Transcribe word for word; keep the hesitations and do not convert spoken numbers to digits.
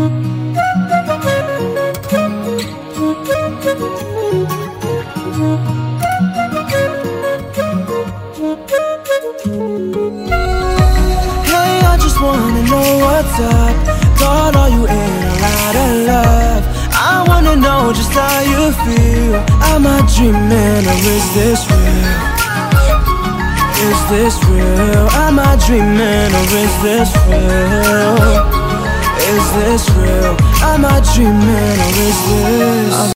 Hey, I just wanna know what's up. Call all you in a lot of love. I wanna know just how you feel. Am I dreaming or is this real? Is this real? Am I dreaming or is this real? Is this real? Am I dreaming or is this